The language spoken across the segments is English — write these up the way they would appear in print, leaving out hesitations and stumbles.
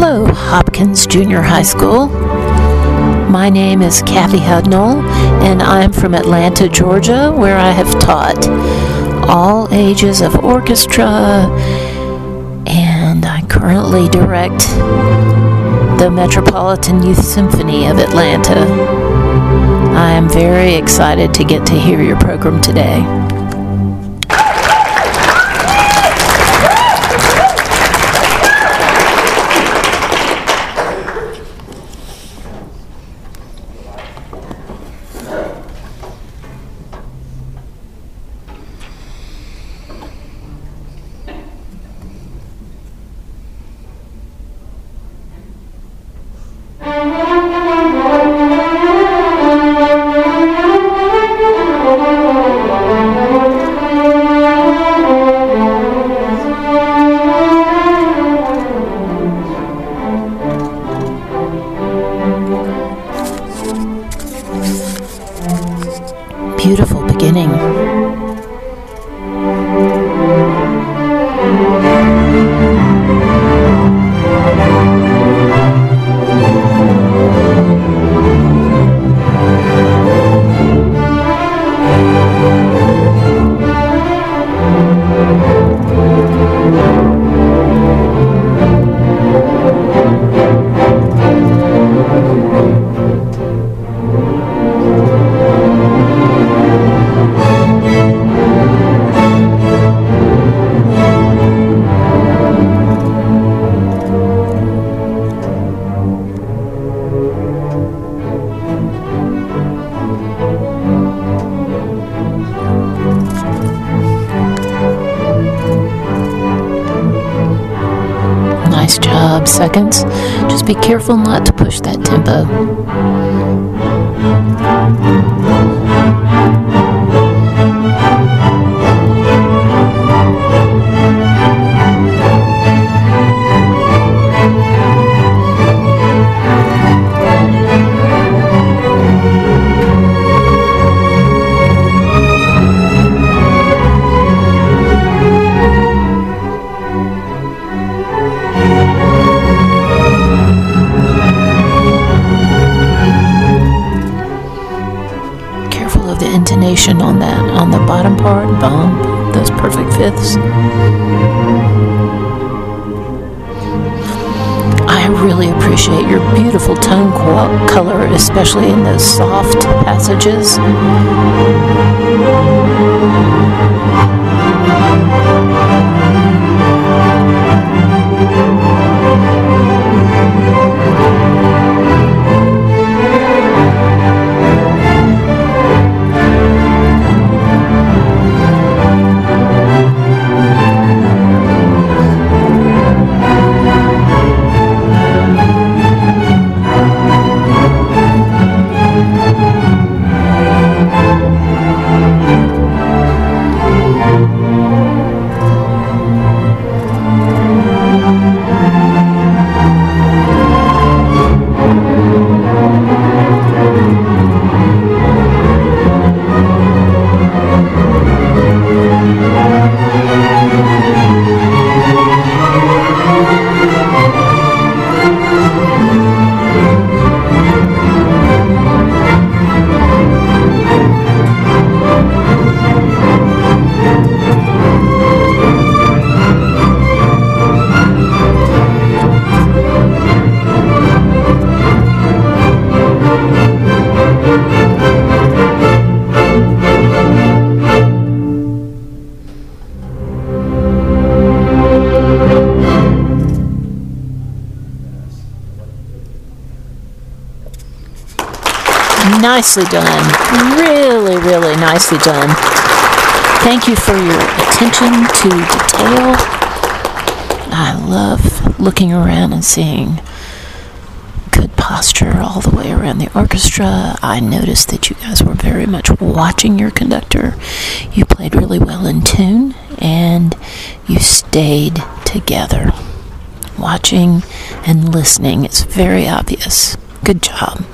Hello, Hopkins Junior High School. My name is Kathy Hudnall, and I'm from Atlanta, Georgia, where I have taught all ages of orchestra, and I currently direct the Metropolitan Youth Symphony of Atlanta. I am very excited to get to hear your program today. Beautiful beginning. Nice job, seconds. Just be careful not to push that tempo. The intonation on that, on the bottom part, bum, those perfect fifths. I really appreciate your beautiful tone color, especially in those soft passages. Nicely done. Really, really nicely done. Thank you for your attention to detail. I love looking around and seeing good posture all the way around the orchestra. I noticed that you guys were very much watching your conductor. You played really well in tune, and you stayed together. Watching and listening is very obvious. Good job.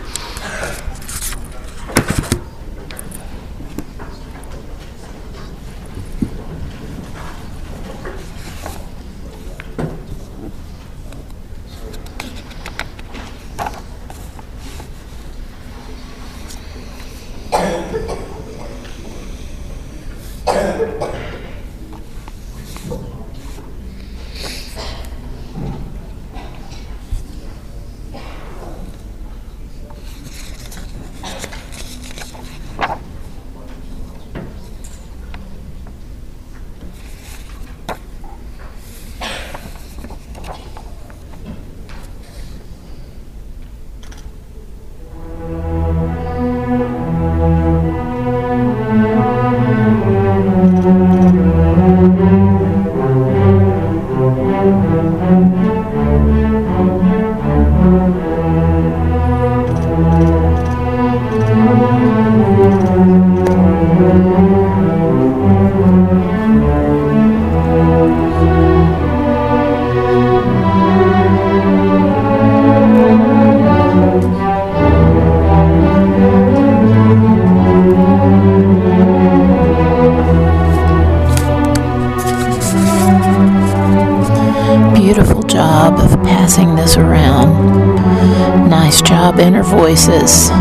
Beautiful job of passing this around. Nice job, Inner Voices.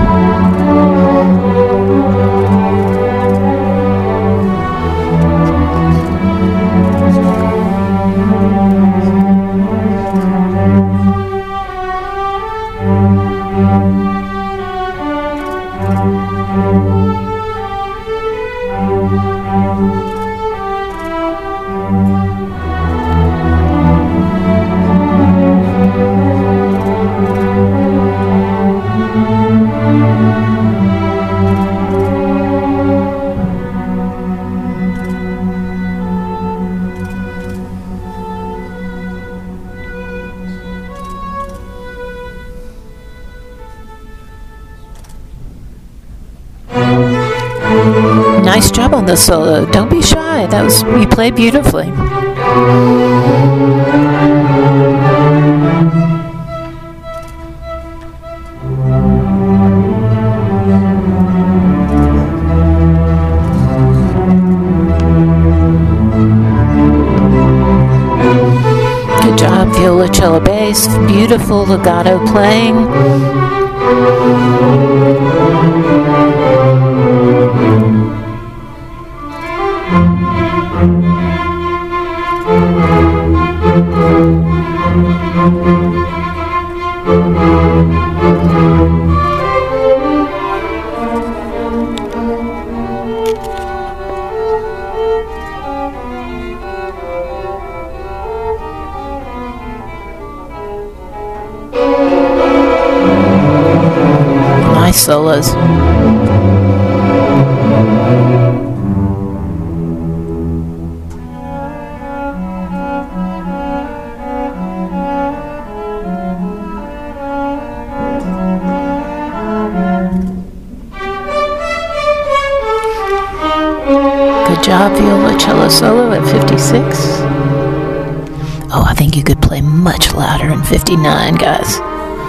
Nice job on the solo. Don't be shy. You played beautifully. Good job, viola, cello, bass. Beautiful legato playing. Nice solos. Good job, viola, cello solo at 56. Oh, I think you could play much louder in 59, guys.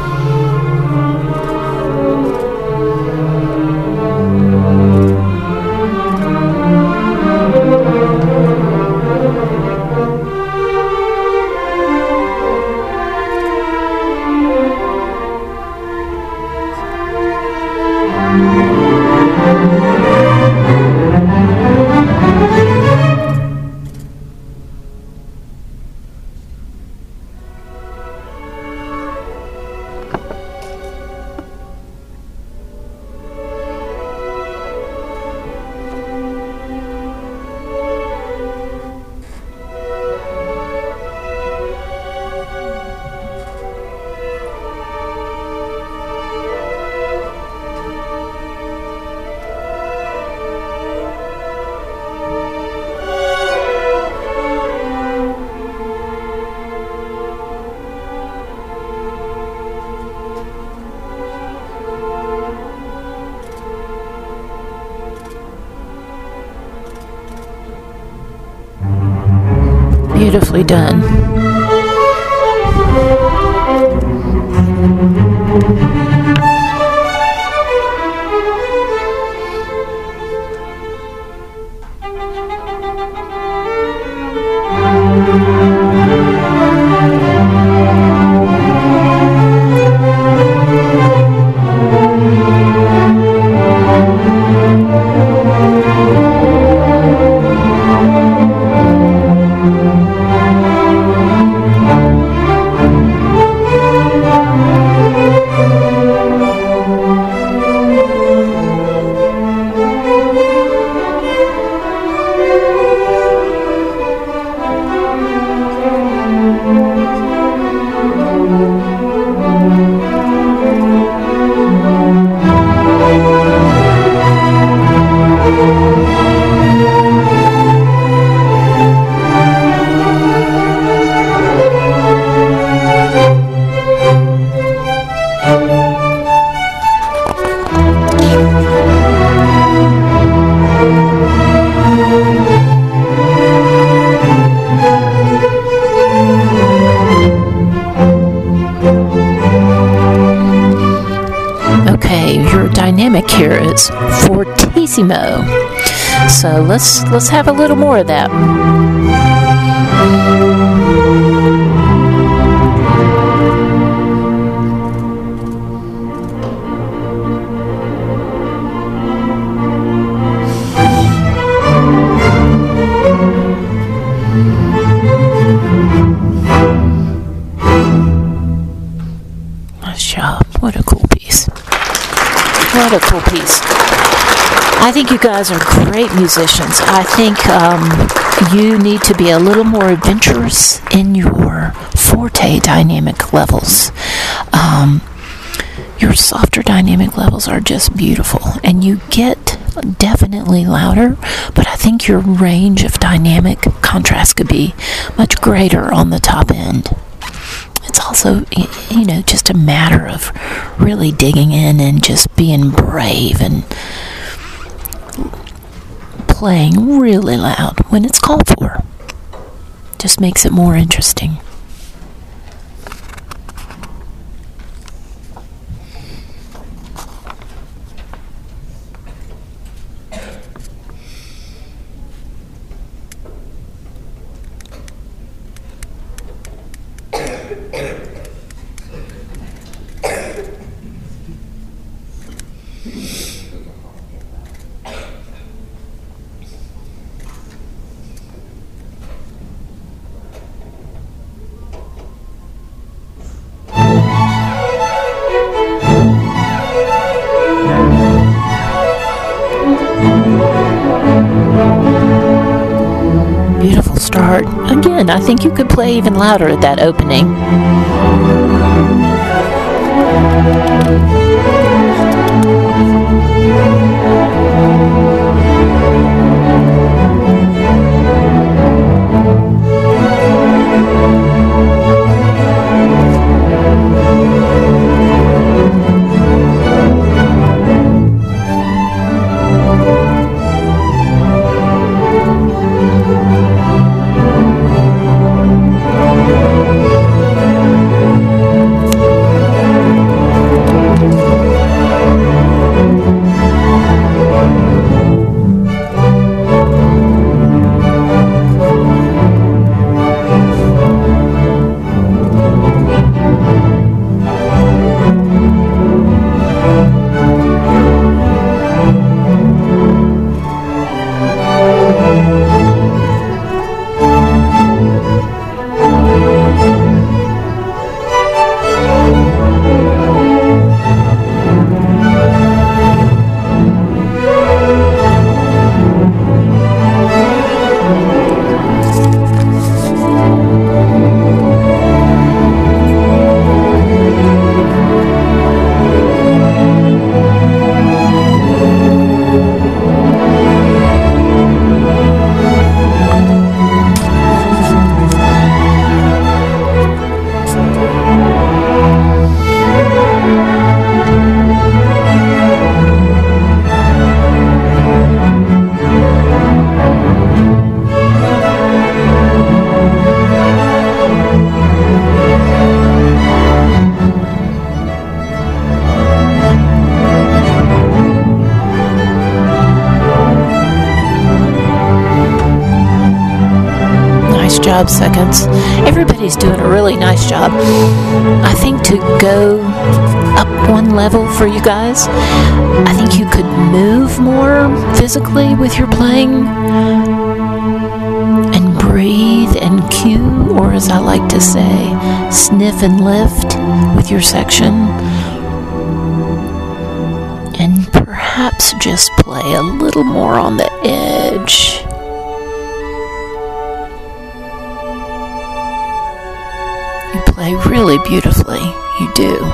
Beautifully done. dynamic here is fortissimo. So let's have a little more of that. Nice job. What a cool piece. What a cool piece. I think you guys are great musicians. I think you need to be a little more adventurous in your forte dynamic levels. Your softer dynamic levels are just beautiful, and you get definitely louder, but I think your range of dynamic contrast could be much greater on the top end. It's also, just a matter of really digging in and just being brave and playing really loud when it's called for. Just makes it more interesting. Beautiful start. Again, I think you could play even louder at that opening. Job seconds. Everybody's doing a really nice job. I think to go up one level for you guys, I think you could move more physically with your playing and breathe and cue, or as I like to say, sniff and lift with your section, and perhaps just play a little more on the edge. You play really beautifully, you do.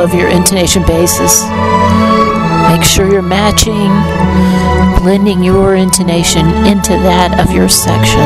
of your intonation bases. Make sure you're matching, blending your intonation into that of your section.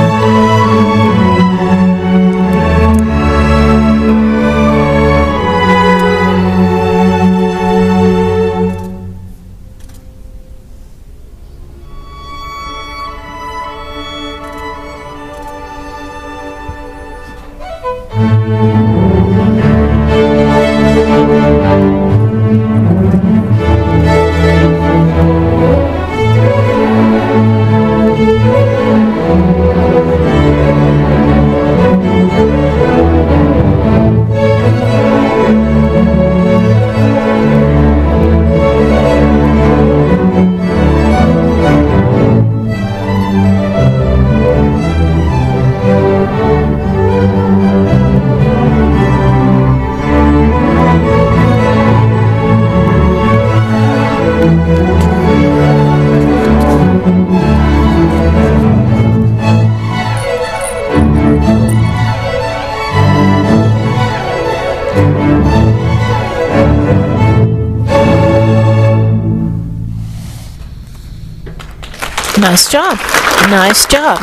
Nice job. Nice job.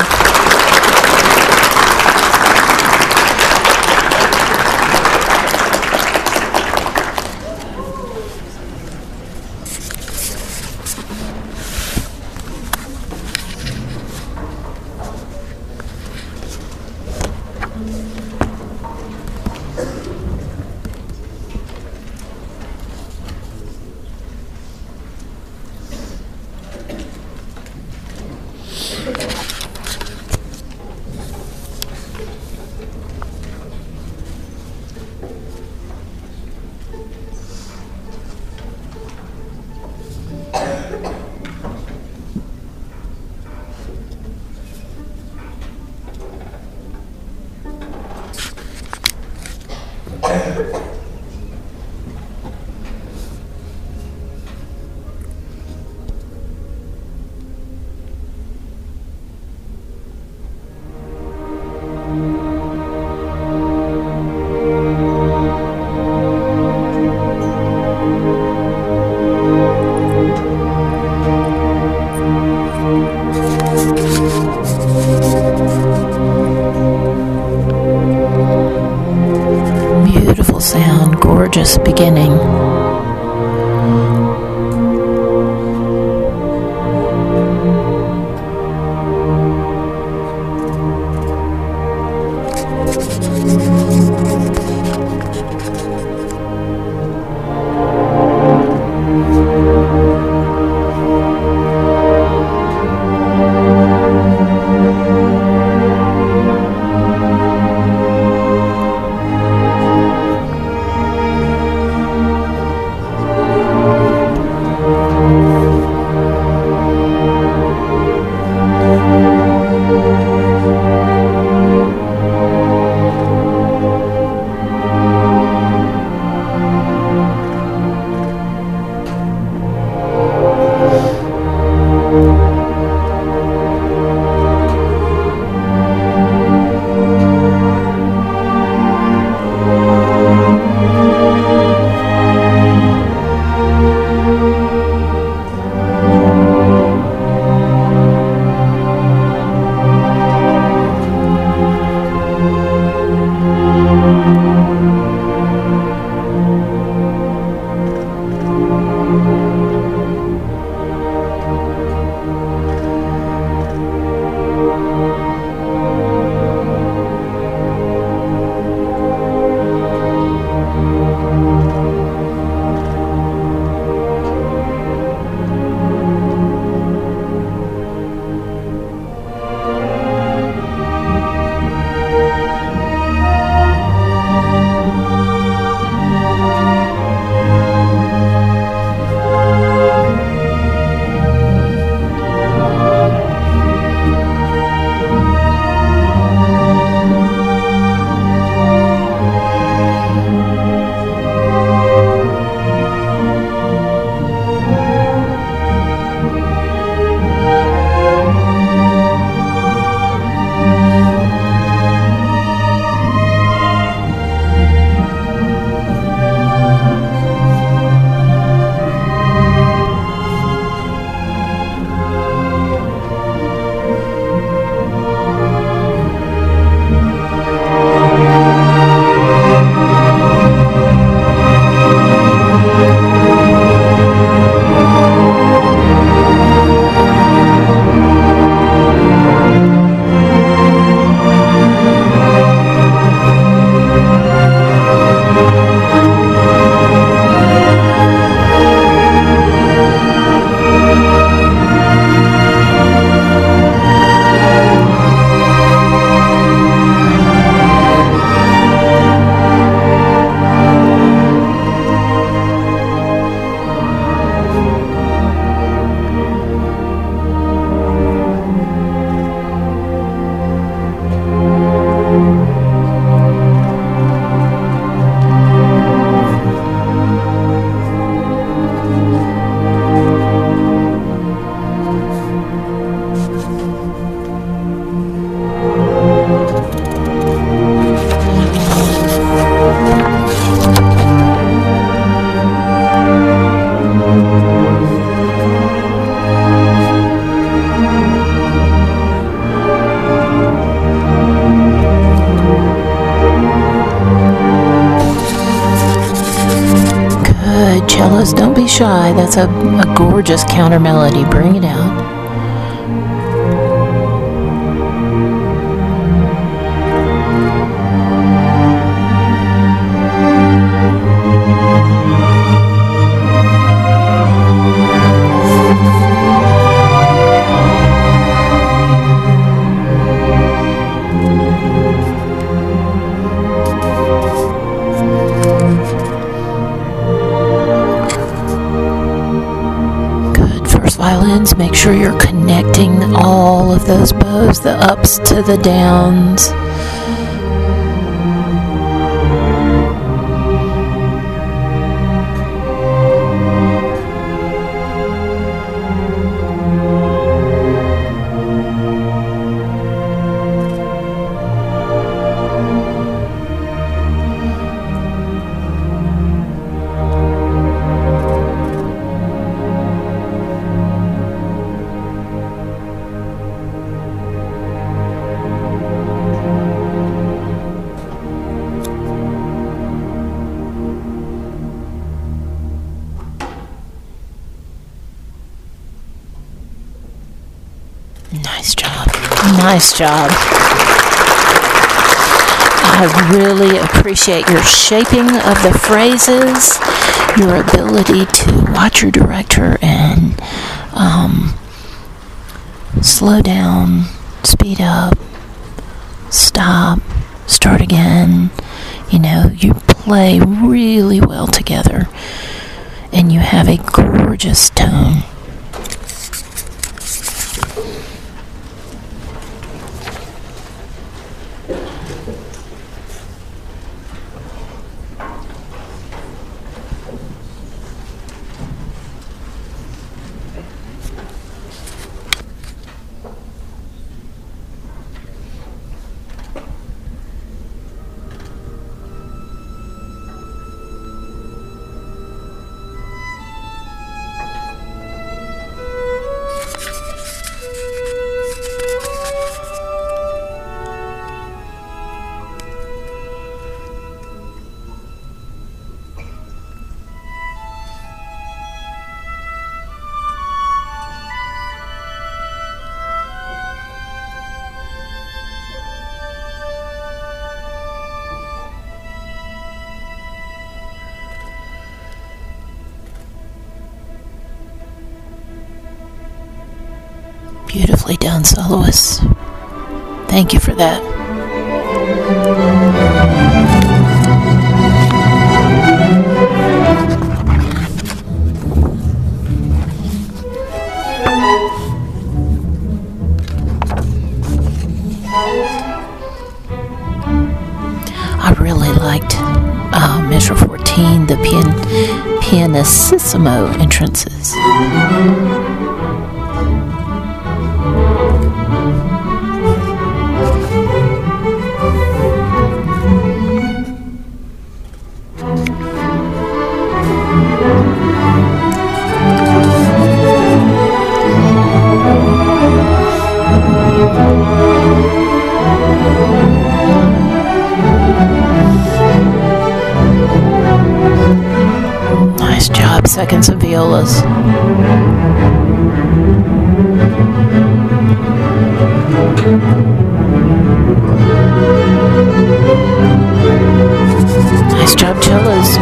Beautiful sound, gorgeous beginning. Good. Cellos, don't be shy. That's a gorgeous counter melody. Bring it out. Violins, make sure you're connecting all of those bows, the ups to the downs. Nice job. Nice job. I really appreciate your shaping of the phrases, your ability to watch your director and slow down, speed up, stop, start again. You know, you play really well together and you have a gorgeous tone. Beautifully done, soloists. Thank you for that. I really liked measure 14, the pianissimo entrances. Nice job, seconds and violas. Nice job, cellos.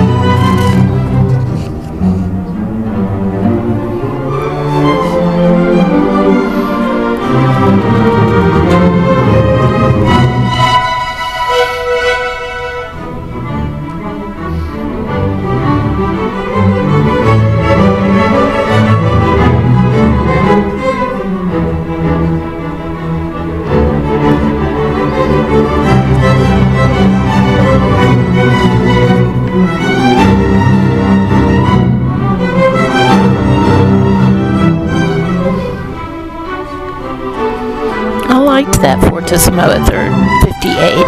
I liked that fortissimo at third, 58.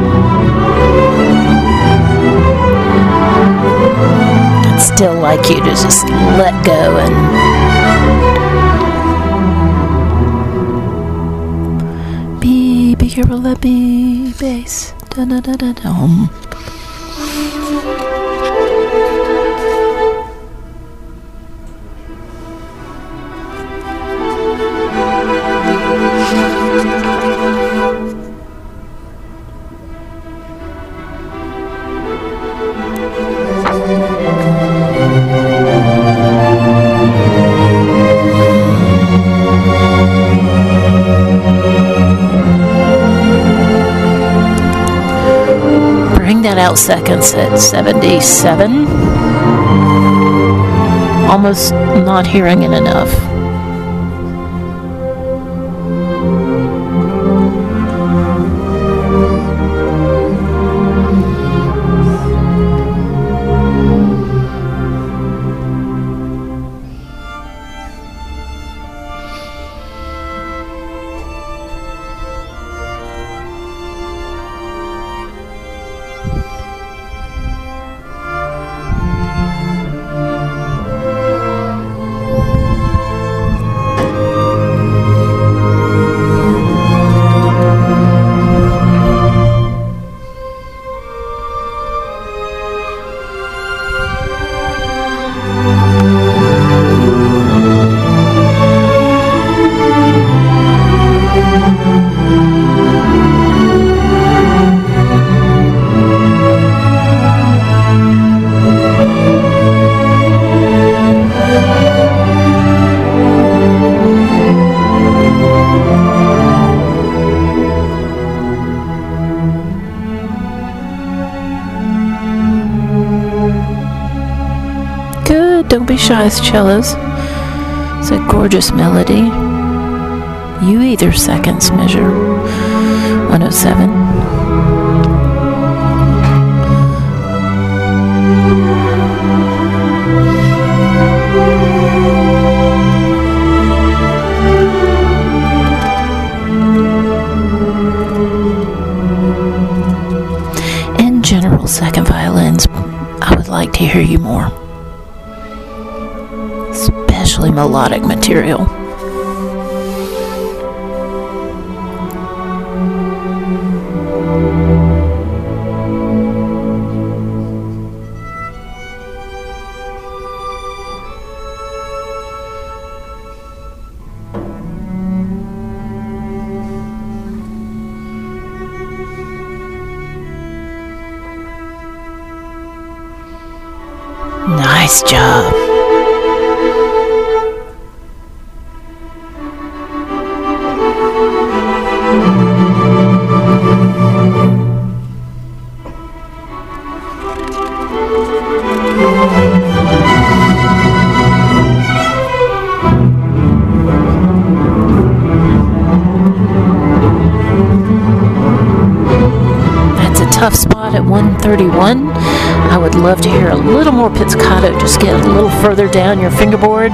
I'd still like you to just let go and be careful, that B bass. Da da da da da. out seconds at 77. Almost not hearing it enough. Don't be shy, cellos. It's a gorgeous melody. You either seconds measure 107. In general, second violins, I would like to hear you more. Especially melodic material. Nice job. Tough spot at 131. I would love to hear a little more pizzicato. Just get a little further down your fingerboard.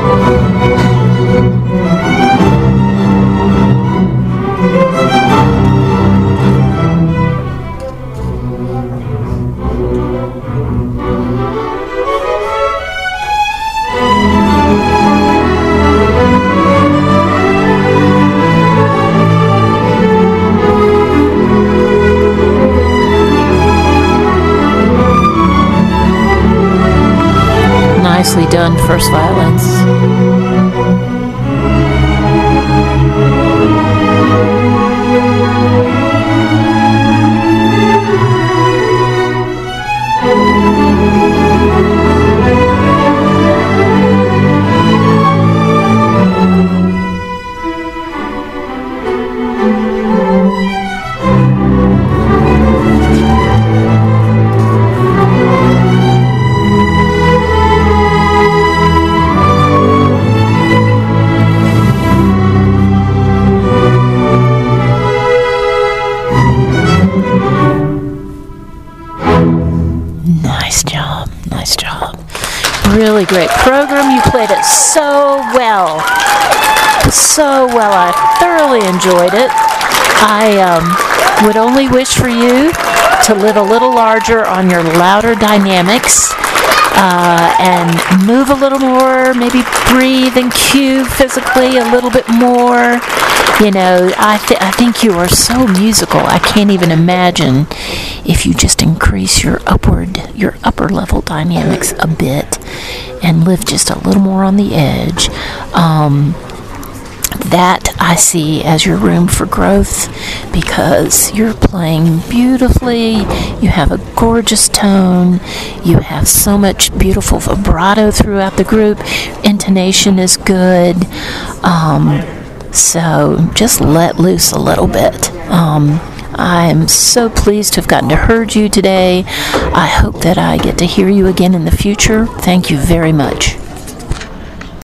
Nicely done, first violins. Nice job. Really great program. You played it so well. I thoroughly enjoyed it. I would only wish for you to live a little larger on your louder dynamics and move a little more, maybe breathe and cue physically a little bit more. You know, I think you are so musical. I can't even imagine if you just increase your upper level dynamics a bit and live just a little more on the edge. That I see as your room for growth, because you're playing beautifully, you have a gorgeous tone, you have so much beautiful vibrato throughout the group, intonation is good, so just let loose a little bit. I am so pleased to have gotten to heard you today. I hope that I get to hear you again in the future. Thank you very much.